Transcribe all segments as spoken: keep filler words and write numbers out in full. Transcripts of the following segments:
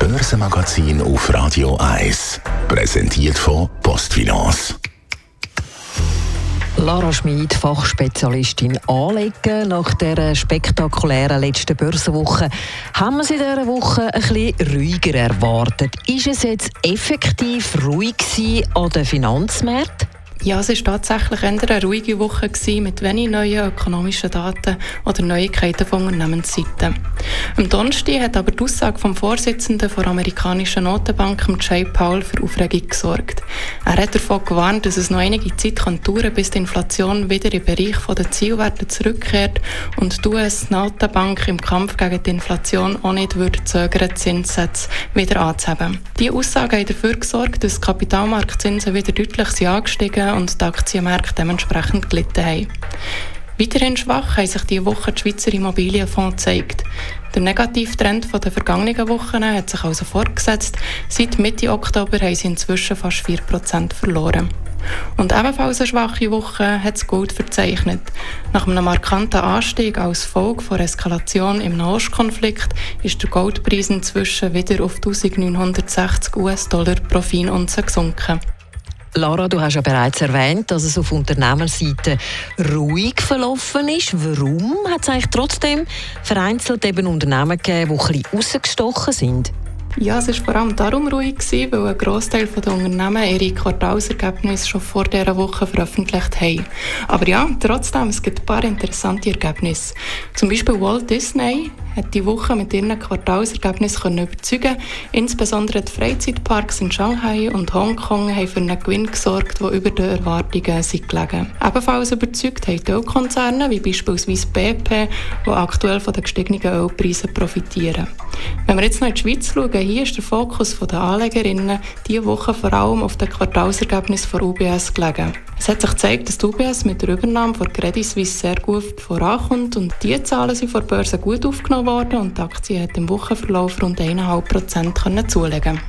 Börsenmagazin auf Radio eins. Präsentiert von PostFinance. Lara Schmid, Fachspezialistin Anlegen. Nach dieser spektakulären letzten Börsenwoche haben wir sie in dieser Woche ein bisschen ruhiger erwartet. Ist es jetzt effektiv ruhig gewesen an den Finanzmärkten? Ja, es war tatsächlich eher eine ruhige Woche gewesen, mit wenig neuen ökonomischen Daten oder Neuigkeiten von Unternehmensseite. Am Donnerstag hat aber die Aussage vom Vorsitzenden der amerikanischen Notenbank, Jay Powell, für Aufregung gesorgt. Er hat davon gewarnt, dass es noch einige Zeit dauern kann, bis die Inflation wieder im Bereich der Zielwerte zurückkehrt und die U S-Notenbank im Kampf gegen die Inflation auch nicht würde zögern, die Zinssätze wieder anzuheben. Diese Aussagen haben dafür gesorgt, dass die Kapitalmarktzinsen wieder deutlich angestiegen und die Aktienmärkte dementsprechend gelitten haben. Weiterhin schwach haben sich diese Woche die Schweizer Immobilienfonds gezeigt. Der Negativtrend von den vergangenen Wochen hat sich also fortgesetzt. Seit Mitte Oktober haben sie inzwischen fast vier Prozent verloren. Und ebenfalls eine schwache Woche hat das Gold verzeichnet. Nach einem markanten Anstieg als Folge der Eskalation im Nahostkonflikt ist der Goldpreis inzwischen wieder auf eintausendneunhundertsechzig US-Dollar pro Feinunze gesunken. Lara, du hast ja bereits erwähnt, dass es auf Unternehmerseite ruhig verlaufen ist. Warum hat es eigentlich trotzdem vereinzelt eben Unternehmen gegeben, die ein bisschen rausgestochen sind? Ja, es war vor allem darum ruhig, weil ein Grossteil der Unternehmen ihre Quartalsergebnisse schon vor dieser Woche veröffentlicht haben. Aber ja, trotzdem, es gibt ein paar interessante Ergebnisse. Zum Beispiel Walt Disney hat die Woche mit ihren Quartalsergebnissen überzeugen. Insbesondere die Freizeitparks in Shanghai und Hongkong haben für einen Gewinn gesorgt, der über den Erwartungen sind gelegen. Ebenfalls überzeugt haben die Ölkonzerne, wie beispielsweise B P, die aktuell von den gestiegenen Ölpreisen profitieren. Wenn wir jetzt noch in die Schweiz schauen, hier ist der Fokus der Anlegerinnen diese Woche vor allem auf den Quartalsergebnissen von U B S gelegen. Es hat sich gezeigt, dass die U B S mit der Übernahme von Credit Suisse sehr gut vorankommt und diese Zahlen sind von der Börse gut aufgenommen worden und die Aktie hat im Wochenverlauf rund eins Komma fünf Prozent zulegen.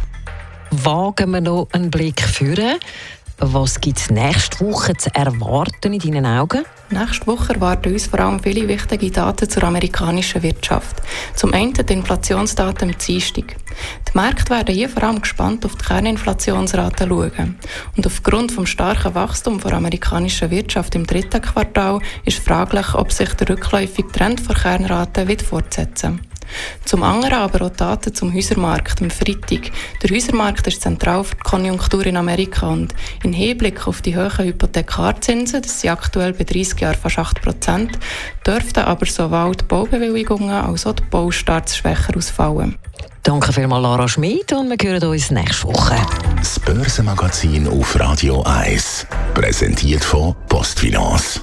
Wagen wir noch einen Blick führen. Was gibt es nächste Woche zu erwarten in deinen Augen? Nächste Woche erwarten uns vor allem viele wichtige Daten zur amerikanischen Wirtschaft. Zum einen die Inflationsdaten am Dienstag. Die Märkte werden hier vor allem gespannt auf die Kerninflationsrate schauen. Und aufgrund des starken Wachstums der amerikanischen Wirtschaft im dritten Quartal ist fraglich, ob sich der rückläufige Trend der Kernrate wird fortsetzen. Zum anderen aber auch Daten zum Häusermarkt am Freitag. Der Häusermarkt ist zentral für die Konjunktur in Amerika und im Hinblick auf die hohen Hypothekarzinsen, das sind aktuell bei dreißig Jahren fast acht Prozent, dürften aber sowohl die Baubewilligungen als auch die Baustarts schwächer ausfallen. Danke vielmals, Lara Schmid, und wir hören uns nächste Woche. Das Börsenmagazin auf Radio eins. Präsentiert von PostFinance.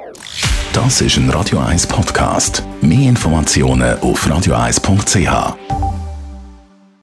Das ist ein Radio eins Podcast. Mehr Informationen auf radio eins punkt c h.